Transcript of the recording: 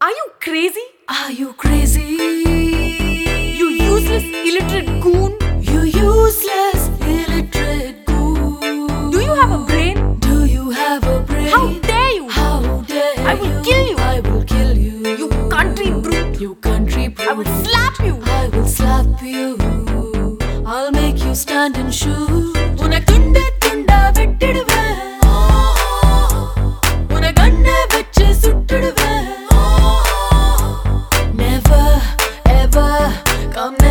Are you crazy? Are you crazy? You useless, illiterate goon. You useless, illiterate goon. Do you have a brain? Do you have a brain? How dare you? How dare I will kill you. I will kill you. You country brute. You country brute. I will slap you. I will slap you. I'll make you stand and shoot. உன்னை துண்டு துண்டா வெட்டிடுவேன். உன்னை கண்ணை வச்சு சுட்டுடுவேன். Never ever come